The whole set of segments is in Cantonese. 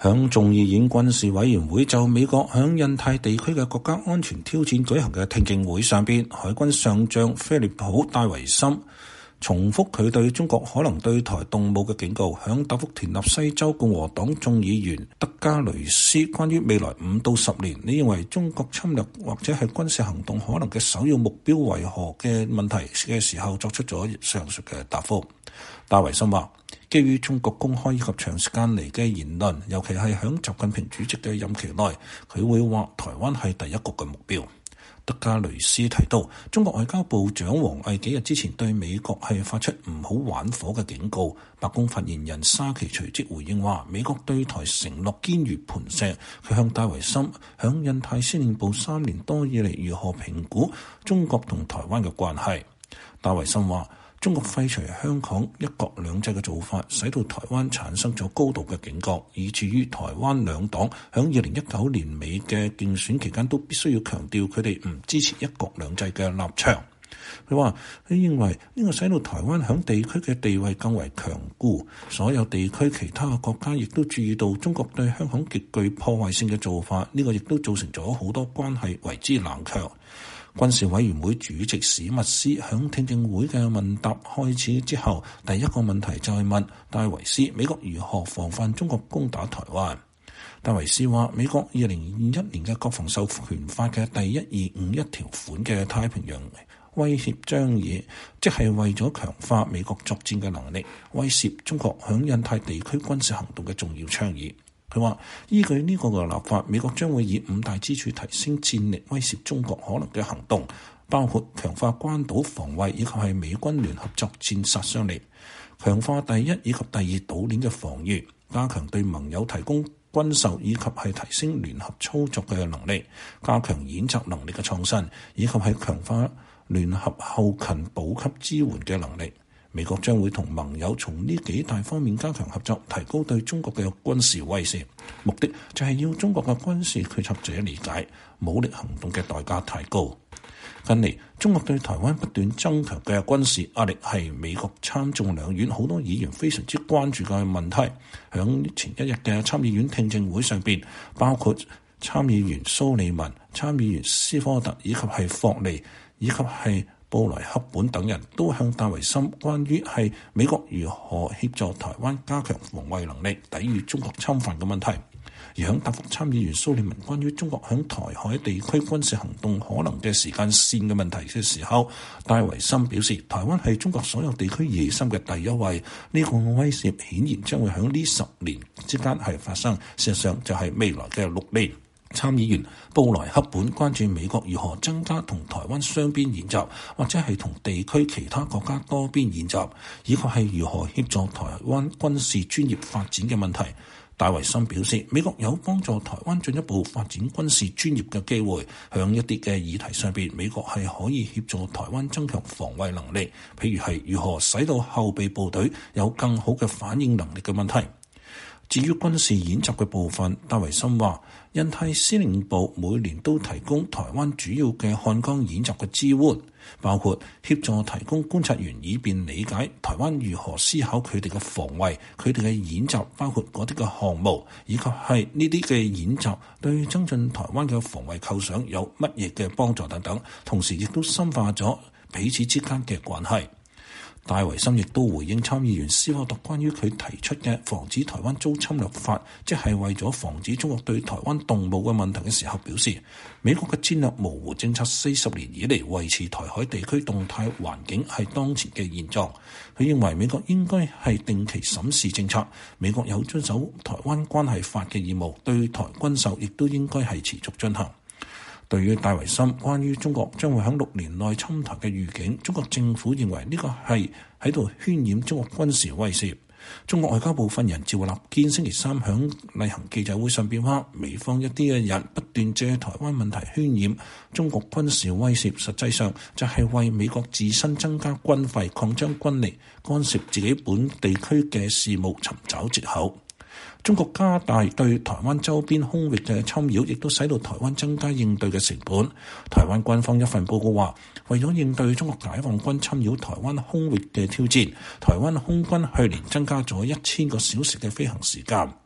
響眾議院軍事委員會就美國響印太地區嘅國家安全挑戰舉行嘅聽證會上邊，海軍上將菲利普·戴維森重複佢對中國可能對台動武嘅警告。響答覆田納西州共和黨眾議員德加雷斯關於未來5到10年，你認為中國侵略或者係軍事行動可能嘅首要目標為何嘅問題嘅時候，作出咗上述嘅答覆。戴維森話，基於中國公開以及長時間嚟嘅言論，尤其係響習近平主席嘅任期內，佢會話台灣係第一個嘅目標。德加雷斯提到，中國外交部長王毅幾日之前對美國係發出唔好玩火嘅警告。白宮發言人沙奇隨即回應話，美國對台承諾堅如磐石。佢向戴維森響印太司令部3年多以嚟如何評估中國同台灣嘅關係。戴維森話，中國廢除香港一國兩制嘅做法，使到台灣產生咗高度嘅警覺，以至於台灣兩黨響2019年尾嘅競選期間都必須要強調佢哋唔支持一國兩制嘅立場。佢話，佢認為呢個使到台灣響地區嘅地位更為強固，所有地區其他嘅國家亦都注意到中國對香港極具破壞性嘅做法，呢個亦都造成咗好多關係為之冷卻。軍事委員會主席史密斯響聽證會嘅問答開始之後，第一個問題就係問戴維斯美國如何防範中國攻打台灣。戴維斯話，美國2021年嘅國防授權法嘅第1251條款嘅太平洋威脅倡議，即係為咗強化美國作戰嘅能力，威懾中國響印太地區軍事行動嘅重要倡議。佢話，依據呢個嘅立法，美國將會以5大支柱提升戰力，威懾中國可能嘅行動，包括強化關島防衛以及係美軍聯合作戰殺傷力，強化第1以及第2島鏈嘅防禦，加強對盟友提供軍售以及係提升聯合操作嘅能力，加強演習能力嘅創新，以及係強化聯合後勤補給支援嘅能力。美國將會同盟友從呢幾大方面加強合作，提高對中國嘅軍事威懾，目的就係要中國嘅軍事決策者理解武力行動嘅代價太高。近嚟，中國對台灣不斷增強嘅軍事壓力係美國參眾兩院好多議員非常之關注嘅問題。響前一日嘅參議院聽證會上邊，包括參議員蘇利文、參議員斯科特以及係霍利以及係布萊克本等人都向戴維森關於係美國如何協助台灣加強防衛能力、抵禦中國侵犯嘅問題。而響答覆參議員蘇利文關於中國響台海地區軍事行動可能嘅時間線嘅問題嘅時候，戴維森表示，台灣係中國所有地區野心嘅第一位，呢個威脅顯然將會響呢10年之間係發生，事實上就係未來嘅6年。參議員布萊克本關注美國如何增加同台灣雙邊演習，或者係同地區其他國家多邊演習，以及係如何協助台灣軍事專業發展嘅問題。戴維森表示，美國有幫助台灣進一步發展軍事專業嘅機會，向一啲嘅議題上邊，美國係可以協助台灣增強防衛能力，譬如係如何使到後備部隊有更好嘅反應能力嘅問題。至於軍事演習嘅部分，戴維森話，印太司令部每年都提供台灣主要嘅漢江演習嘅支援，包括協助提供觀察員以便理解台灣如何思考佢哋嘅防衛，佢哋嘅演習包括嗰啲嘅項目，以及係呢啲嘅演習對增進台灣嘅防衛構想有乜嘢嘅幫助等等，同時亦都深化咗彼此之間嘅關係。戴維森亦都回應參議員斯科特關於佢提出嘅防止台灣遭侵略法，即係為咗防止中國對台灣動武嘅問題嘅時候，表示美國嘅戰略模糊政策40年以嚟維持台海地區動態環境係當前嘅現狀。佢認為美國應該係定期審視政策，美國有遵守台灣關係法嘅義務，對台軍售亦都應該係持續進行。對於戴維森關於中國將會喺6年內侵台嘅預警，中國政府認為呢個係喺度渲染中國軍事威懾。中國外交部發言人趙立堅星期3響例行記者會上邊話，美方一啲嘅人不斷借台灣問題渲染中國軍事威懾，實際上就係為美國自身增加軍費、擴張軍力、干涉自己本地區嘅事務尋找藉口。中國加大對台灣周邊空域嘅侵擾，亦都使到台灣增加應對嘅成本。台灣軍方一份報告話，為咗應對中國解放軍侵擾台灣空域嘅挑戰，台灣空軍去年增加咗1000個小時嘅飛行時間。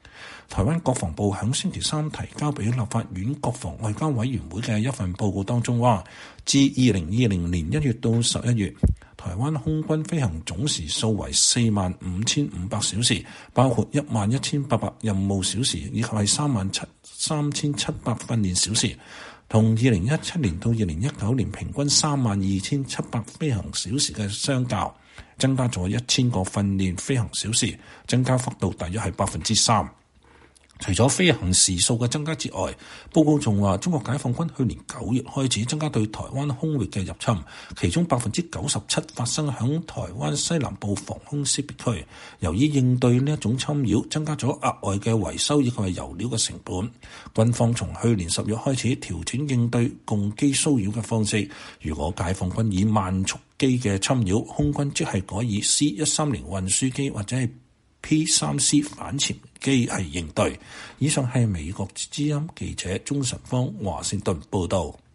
台灣國防部響星期三提交俾立法院國防外交委員會嘅一份報告當中話，自2020年1月到11月，台灣空軍飛行總時數為45,500小時，包括11,800任務小時以及係3,700訓練小時，同2017年到2019年平均32,700飛行小時嘅相較，增加咗1000個訓練飛行小時，增加幅度大約係3%。除咗飛行時數嘅增加之外，報告仲話中國解放軍去年9月開始增加對台灣空域嘅入侵，其中97%發生響台灣西南部防空識別區。由於應對呢一種侵擾，增加咗額外嘅維修以及係油料嘅成本。軍方從去年10月開始調整應對共機騷擾嘅方式。如果解放軍以慢速機嘅侵擾，空軍即係改以 C-130運輸機或者係P-3C 反潛機係應對。以上係美國之音記者鍾晨芳華盛頓報道。